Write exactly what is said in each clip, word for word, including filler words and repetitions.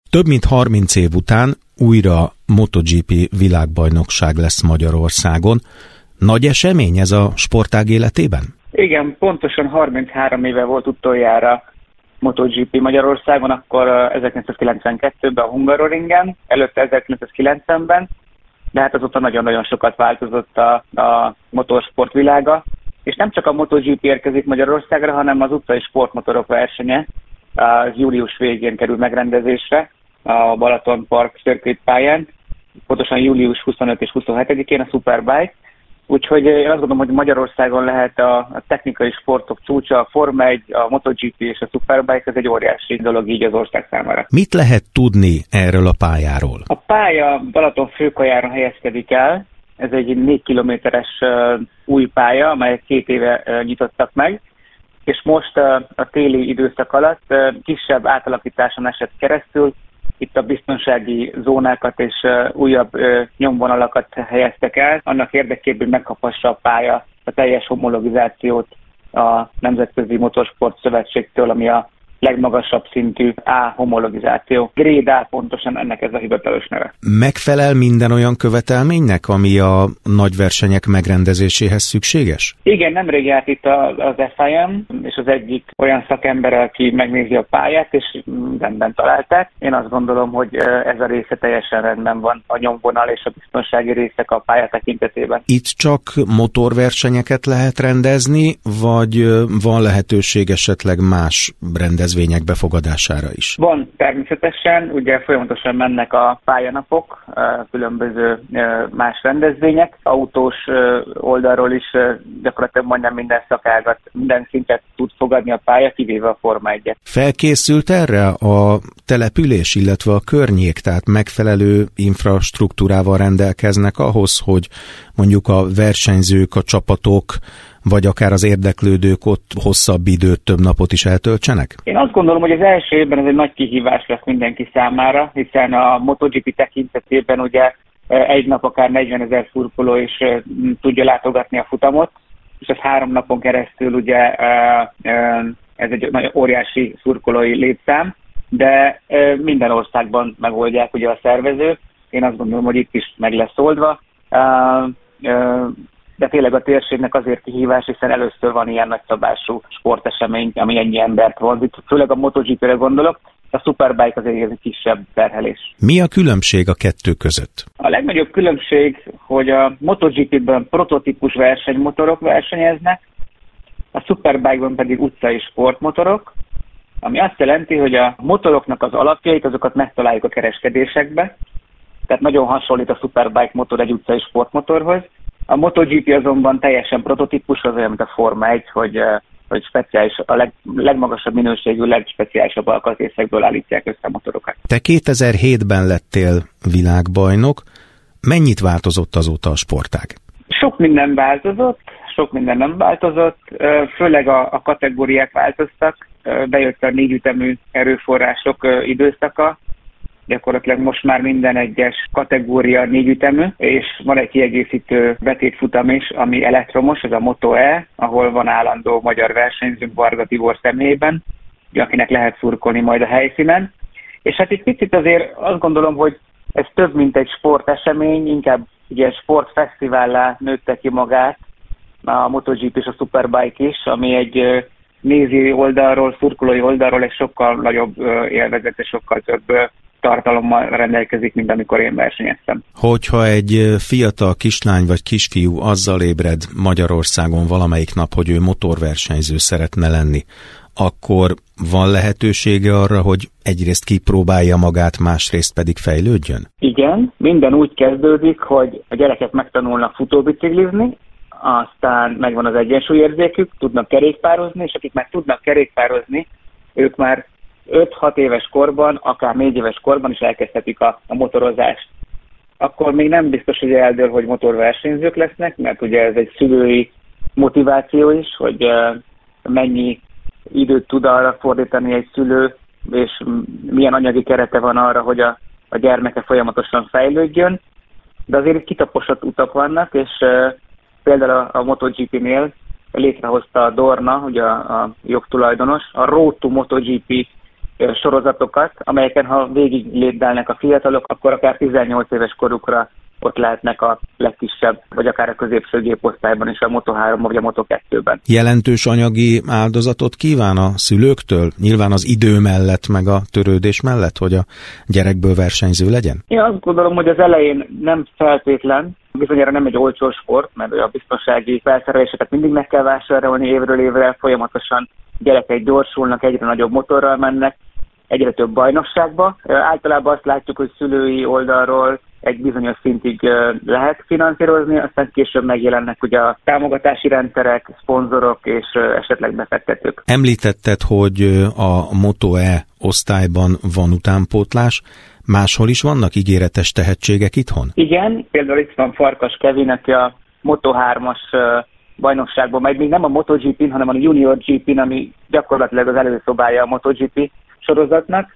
Több mint harminc év után újra MotoGP világbajnokság lesz Magyarországon. Nagy esemény ez a sportág életében? Igen, pontosan harminchárom éve volt utoljára MotoGP Magyarországon, akkor ezerkilencszázkilencvenkettőben a Hungaroringen, előtte ezerkilencszázkilencvenben, de hát azóta nagyon-nagyon sokat változott a, a motorsport világa, és nem csak a MotoGP érkezik Magyarországra, hanem az utcai sportmotorok versenye az július végén kerül megrendezésre a Balaton Park Circuit pályán, pontosan július huszonötödikén és huszonhetedikén a Superbike. Úgyhogy én azt gondolom, hogy Magyarországon lehet a, a technikai sportok csúcsa, a Forma egy, a MotoGP és a Superbike, ez egy óriási dolog így az ország számára. Mit lehet tudni erről a pályáról? A pálya Balaton főkajáron helyezkedik el. Ez egy négy kilométeres uh, új pálya, amelyet két éve uh, nyitottak meg, és most uh, a téli időszak alatt uh, kisebb átalakításon esett keresztül. Itt a biztonsági zónákat és uh, újabb uh, nyomvonalakat helyeztek el, annak érdekében, hogy megkaphassa a pálya a teljes homologizációt a Nemzetközi Motorsport Szövetségtől, ami a legmagasabb szintű A homologizáció. Grade A pontosan ennek ez a hivatalos neve. Megfelel minden olyan követelménynek, ami a nagy versenyek megrendezéséhez szükséges? Igen, nemrég járt itt az ef i em, és az egyik olyan szakember, aki megnézi a pályát, és rendben találták. Én azt gondolom, hogy ez a része teljesen rendben van, a nyomvonal és a biztonsági részek a pálya tekintetében. Itt csak motorversenyeket lehet rendezni, vagy van lehetőség esetleg más rendezvények befogadására is? Van természetesen, ugye folyamatosan mennek a pályanapok, különböző más rendezvények. Autós oldalról is gyakorlatilag majdnem minden szakágat, minden szintet tud fogadni a pálya, kivéve a Forma egyet. Felkészült erre a település, illetve a környék, tehát megfelelő infrastruktúrával rendelkeznek ahhoz, hogy mondjuk a versenyzők, a csapatok, vagy akár az érdeklődők ott hosszabb időt, több napot is eltöltsenek? Én azt gondolom, hogy az első évben ez egy nagy kihívás lesz mindenki számára, hiszen a MotoGP tekintetében ugye egy nap akár negyvenezer szurkoló is tudja látogatni a futamot, és ez három napon keresztül ugye ez egy nagyon óriási szurkolói létszám, de minden országban megoldják ugye a szervezők. Én azt gondolom, hogy itt is meg lesz oldva. De tényleg a térségnek azért kihívás, hiszen először van ilyen nagyszabású sportesemény, ami ennyi embert vonz. Főleg a MotoGP-re gondolok, a Superbike azért egy kisebb terhelés. Mi a különbség a kettő között? A legnagyobb különbség, hogy a MotoGP-ben prototípus versenymotorok versenyeznek, a Superbike-ban pedig utcai sportmotorok, ami azt jelenti, hogy a motoroknak az alapjait, azokat megtaláljuk a kereskedésekbe, tehát nagyon hasonlít a Superbike motor egy utcai sportmotorhoz. A MotoGP azonban teljesen prototípus, az olyan, mint a Forma egy, hogy, hogy speciális, a leg, legmagasabb minőségű, legspeciálisabb alkatrészekből állítják össze a motorokat. Te kétezer-hétben lettél világbajnok. Mennyit változott azóta a sportág? Sok minden változott, sok minden nem változott, főleg a, a kategóriák változtak, bejött a négyütemű erőforrások időszaka, gyakorlatilag most már minden egyes kategória négyütemű, és van egy kiegészítő vetétfutam is, ami elektromos, ez a Moto-E, ahol van állandó magyar versenyzőnk Varga Tibor személyében, akinek lehet szurkolni majd a helyszínen. És hát egy picit azért azt gondolom, hogy ez több, mint egy sportesemény, inkább ugye sportfesztivállá nőtte ki magát a MotoGP és a Superbike is, ami egy nézői oldalról, szurkolói oldalról egy sokkal nagyobb élvezet és sokkal több tartalommal rendelkezik, mint amikor én versenyeztem. Hogyha egy fiatal kislány vagy kisfiú azzal ébred Magyarországon valamelyik nap, hogy ő motorversenyző szeretne lenni, akkor van lehetősége arra, hogy egyrészt kipróbálja magát, másrészt pedig fejlődjön? Igen, minden úgy kezdődik, hogy a gyerekek megtanulnak futóbiciklizni, aztán megvan az egyensúlyérzékük, tudnak kerékpározni, és akik már tudnak kerékpározni, ők már öt-hat éves korban, akár négy éves korban is elkezdhetik a, a motorozást. Akkor még nem biztos, hogy eldől, hogy motorversenyzők lesznek, mert ugye ez egy szülői motiváció is, hogy uh, mennyi időt tud arra fordítani egy szülő, és milyen anyagi kerete van arra, hogy a, a gyermeke folyamatosan fejlődjön. De azért kitaposott utak vannak, és uh, például a, a MotoGP-nél létrehozta a Dorna, ugye a, a jogtulajdonos, a Road to MotoGP sorozatokat, amelyeken ha végig lépdelnek a fiatalok, akkor akár tizennyolc éves korukra ott lehetnek a legkisebb, vagy akár a középső géposztályban is, a Moto három vagy a Moto kettőben. Jelentős anyagi áldozatot kíván a szülőktől? Nyilván az idő mellett, meg a törődés mellett, hogy a gyerekből versenyző legyen? Én azt gondolom, hogy az elején nem feltétlen, bizonyára nem egy olcsó sport, mert a biztonsági felszereléseket mindig meg kell vásárolni évről évre, folyamatosan gyerekek gyorsulnak, egyre nagyobb motorral mennek, egyre több bajnokságba. Általában azt látjuk, hogy szülői oldalról egy bizonyos szintig lehet finanszírozni, aztán később megjelennek ugye a támogatási rendszerek, szponzorok és esetleg befektetők. Említetted, hogy a Moto-E osztályban van utánpótlás, máshol is vannak ígéretes tehetségek itthon? Igen, például itt van Farkas Kevin, aki a Moto hármas bajnokságban megy, még nem a MotoGP-n, hanem a Junior gé pén, ami gyakorlatilag az előszobája a MotoGP sorozatnak,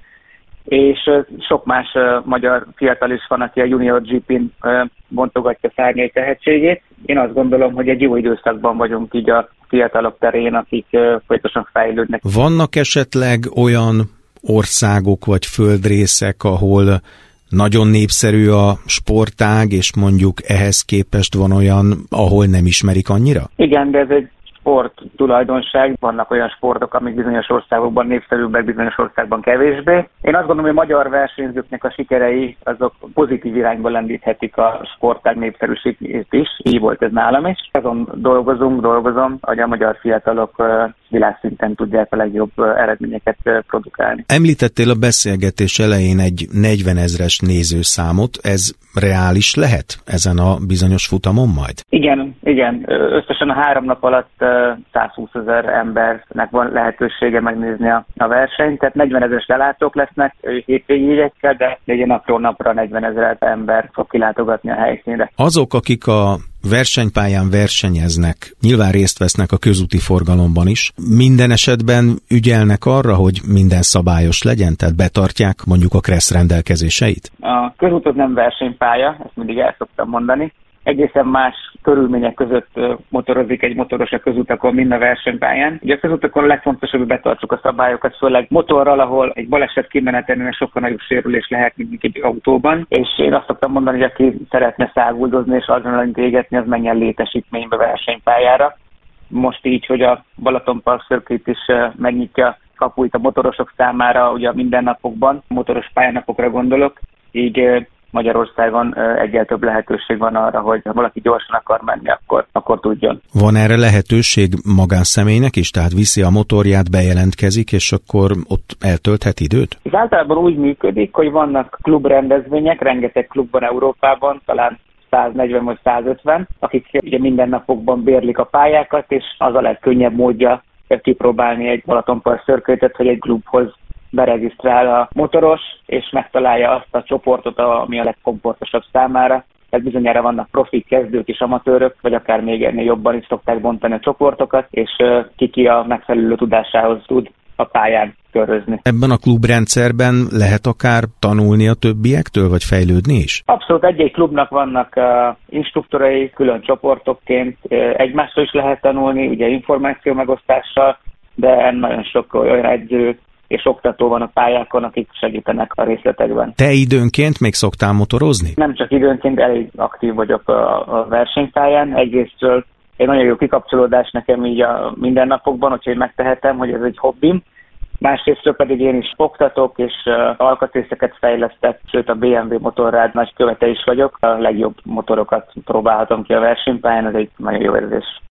és sok más uh, magyar fiatal is van, aki a Junior gé pén uh, bontogatja szárnyai tehetségét. Én azt gondolom, hogy egy jó időszakban vagyunk így a fiatalok terén, akik uh, folyamatosan fejlődnek. Vannak esetleg olyan országok vagy földrészek, ahol nagyon népszerű a sportág, és mondjuk ehhez képest van olyan, ahol nem ismerik annyira? Igen, de ez egy sport tulajdonság. Vannak olyan sportok, amik bizonyos országokban népszerűbbek, bizonyos országban kevésbé. Én azt gondolom, hogy a magyar versenyzőknek a sikerei azok pozitív irányba lendíthetik a sportág népszerűségét is. Így volt ez nálam is. Azon dolgozunk, dolgozom, hogy a magyar fiatalok világszinten tudják a legjobb eredményeket produkálni. Említettél a beszélgetés elején egy negyvenezres nézőszámot. Ez reális lehet ezen a bizonyos futamon majd? Igen, igen. Összesen a három nap alatt százhúszezer embernek van lehetősége megnézni a, a versenyt, tehát negyvenezres lelátók lesznek hétvégi jegyekkel, de legyen napról napra negyvenezer ember fog kilátogatni a helyszínre. Azok, akik a versenypályán versenyeznek, nyilván részt vesznek a közúti forgalomban is. Minden esetben ügyelnek arra, hogy minden szabályos legyen, tehát betartják mondjuk a kressz rendelkezéseit? A közút az nem versenypálya, ezt mindig el szoktam mondani. Egészen más körülmények között motorozik egy motoros a közutakon, mint a versenypályán. Ugye a közutakon a legfontosabb, hogy betartsuk a szabályokat, főleg motorral, ahol egy baleset kimenetelnél sokkal nagyobb sérülés lehet, mint egy autóban. És én azt szoktam mondani, hogy aki szeretne száguldozni és adrenalint égetni, az menjen létesítménybe versenypályára. Most így, hogy a Balaton Park Circuit is megnyitja kapuit a motorosok számára, ugye a mindennapokban, motoros pályánapokra gondolok, így Magyarországon egyel több lehetőség van arra, hogy ha valaki gyorsan akar menni, akkor, akkor tudjon. Van erre lehetőség magánszemélynek is? Tehát viszi a motorját, bejelentkezik, és akkor ott eltölthet időt? Ez általában úgy működik, hogy vannak klubrendezvények, rengeteg klub van Európában, talán száznegyven vagy százötven, akik ugye mindennapokban bérlik a pályákat, és az a legkönnyebb módja kipróbálni egy Balaton Park Circuitet, hogy egy klubhoz beregisztrál a motoros, és megtalálja azt a csoportot, ami a legkomfortosabb számára. Tehát bizonyára vannak profik, kezdők és amatőrök, vagy akár még ennél jobban is szokták bontani a csoportokat, és ki-ki a megfelelő tudásához tud a pályán körözni. Ebben a klubrendszerben lehet akár tanulni a többiektől, vagy fejlődni is? Abszolút, egy-egy klubnak vannak uh, instruktorai, külön csoportokként, uh, egymástól is lehet tanulni, ugye információ megosztással, de nagyon sok olyan edző és oktató van a pályákon, akik segítenek a részletekben. Te időnként még szoktál motorozni? Nem csak időnként, elég aktív vagyok a, a versenypályán. Egyrésztről egy nagyon jó kikapcsolódás nekem így a mindennapokban, hogyha én megtehetem, hogy ez egy hobbim. Másrésztről pedig én is oktatok, és uh, alkatrészeket fejlesztek, sőt a bé em vé motorrád nagy követe is vagyok. A legjobb motorokat próbálhatom ki a versenypályán, ez egy nagyon jó érzés.